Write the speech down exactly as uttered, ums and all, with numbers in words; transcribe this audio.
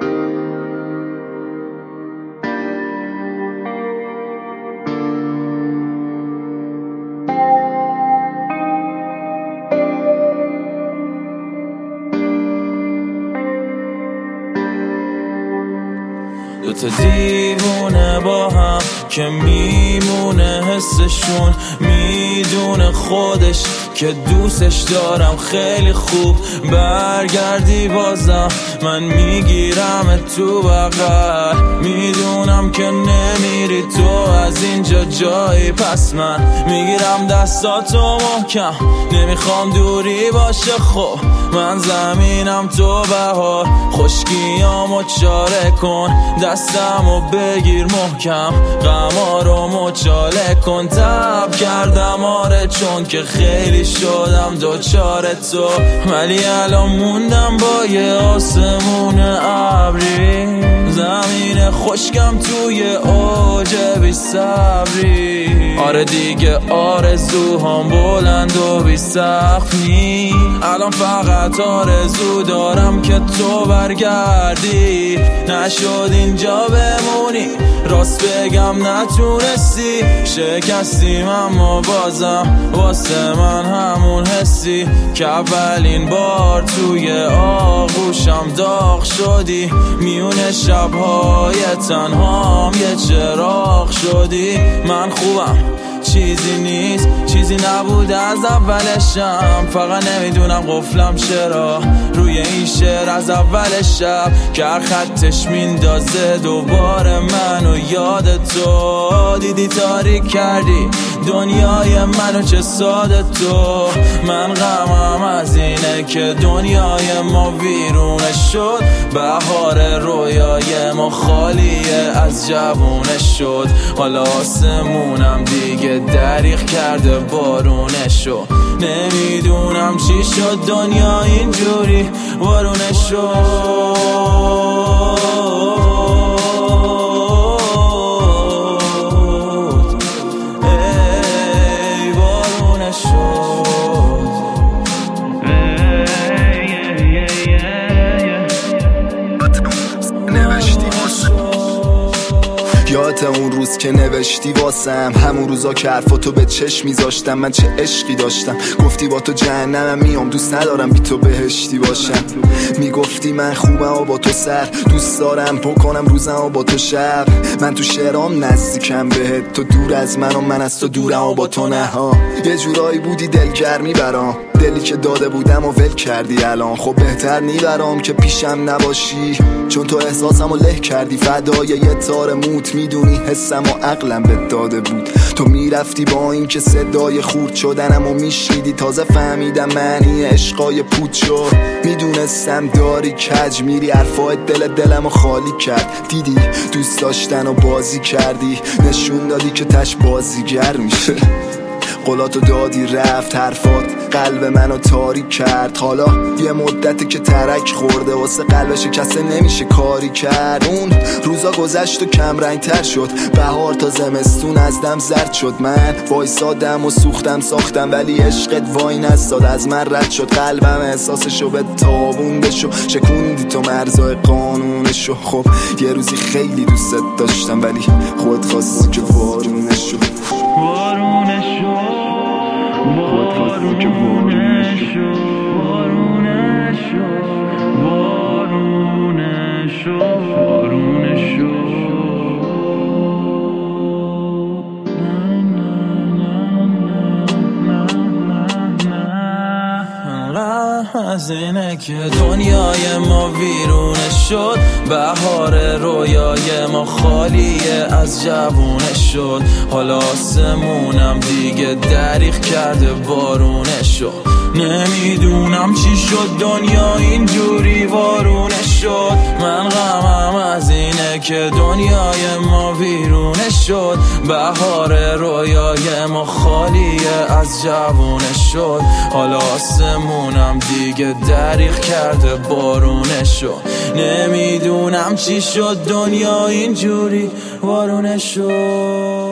دوتا دیوونه با هم که میمونه حسشون، میدونه خودش که دوستش دارم خیلی خوب. برگردی بازم من میگیرم تو بغل، میدونم که نمیری تو از اینجا جایی، پس من میگیرم دستاتو محکم، نمیخوام دوری باشه. خب من زمینم تو بهار، خشکیامو چاره کن، دستمو بگیر محکم، غمارو مچاله کن. تب کردم آره چون که خیلی شدم دوچار تو، ولی الان موندم با یه آسمون ابری، زمین خشکم توی اوج بی صبری. آره دیگه آرزوهام بلند و بی سقف نی، الان فقط آرزو دارم که تو برگردی. نشد اینجا بمونی، راست بگم نتونستی، شکستیم اما بازم واسه من همون حسی که اولین بار توی آغوشم داغ شدی. میونه شبهای تنهام یه چراغ شدی. من خوبم چیزی نیست، چیزی نبود از اولشم، فقط نمیدونم قفلم چرا روی این شعر از اول شب که خطش میندازه دوباره منو یاد تو. دیدی تاریک کردی دنیای منو چه ساده تو، من غمم از اینه که دنیای ما ویرونه شد، بهار رویای ما خالیه از جوونه شد. حالا آسمونم دیگه دریغ کرده بارونشو، نمیدونم چی شد دنیا اینجوری وارونه شد. ای وارونه شد. یادت اون روز که نوشتی واسم، همون روزا که حرفاتو به چشم میذاشتم، من چه عشقی داشتم. گفتی با تو جهنمم میام، دوست ندارم بی تو بهشتی باشم. میگفتی من خوبم و با تو سر، دوست دارم بکنم روزم و با تو شب. من تو شعرام نزدیکم بهت، تو دور از من و من از تو دورم و با تو نه ها. یه جورایی بودی دلگرمی برام، دلی که داده بودم و ول کردی الان. خب بهتر نیبرام که پیشم نباشی، چون تو احساسم و له کردی فدای یه تار موت. میدونی حسم و عقلم به داده بود، تو میرفتی با این که صدای خورد شدنم و میشنیدی. تازه فهمیدم معنی عشقای پوت شد، میدونستم داری کج میری، حرفای دل دلم و خالی کرد. دیدی دوست داشتن و بازی کردی، نشون دادی که تش بازیگر میشه. قولاتو دادی رفت، حرفات قلب منو تاریک کرد. حالا یه مدتی که ترک خورده، واسه قلب شکسته نمیشه کاری کرد. اون روزا گذشت و کم رنگ تر شد، بهار تا زمستون از دم زرد شد. من وایسادم و سوختم ساختم، ولی عشقت وای نستاد، از من رد شد. قلبم احساسشو به تابونده شو، شکوندی تو مرزای قانونشو. خب یه روزی خیلی دوست داشتم، ولی خود خواستی که وارونه شو. وارونه شو، وارونه شو، وارونه شو، وارونه شو، وارونه شو. از اینه که دنیای ما ویرونه شد، بهار رویای ما خالیه از جوونه شد. حالا آسمونم دیگه دریغ کرده بارونه شد، نمیدونم چی شد دنیا اینجوری وارونه شد. من غمم از اینه که دنیای ما ویرونه شد، بهار رویای ما خالیه از جوونه شد. حالا آسمونم دیگه دریغ کرده بارونه شد، نمیدونم چی شد دنیا اینجوری وارونه شد.